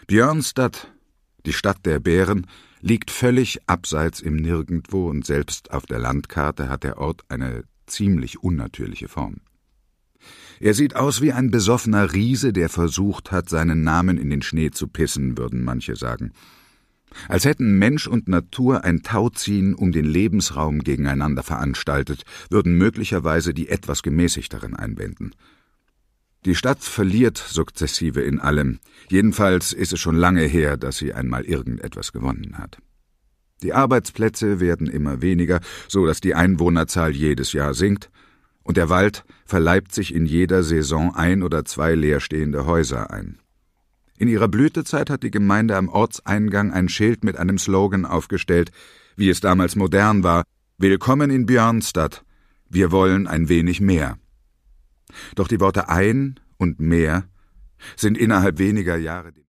Björnstad, die Stadt der Bären, liegt völlig abseits im Nirgendwo und selbst auf der Landkarte hat der Ort eine ziemlich unnatürliche Form. Er sieht aus wie ein besoffener Riese, der versucht hat, seinen Namen in den Schnee zu pissen, würden manche sagen. Als hätten Mensch und Natur ein Tauziehen um den Lebensraum gegeneinander veranstaltet, würden möglicherweise die etwas Gemäßigteren einwenden. Die Stadt verliert sukzessive in allem. Jedenfalls ist es schon lange her, dass sie einmal irgendetwas gewonnen hat. Die Arbeitsplätze werden immer weniger, so dass die Einwohnerzahl jedes Jahr sinkt, und der Wald verleibt sich in jeder Saison 1 oder 2 leerstehende Häuser ein. In ihrer Blütezeit hat die Gemeinde am Ortseingang ein Schild mit einem Slogan aufgestellt, wie es damals modern war: »Willkommen in Björnstad, wir wollen ein wenig mehr.« Doch die Worte »ein« und »mehr« sind innerhalb weniger Jahre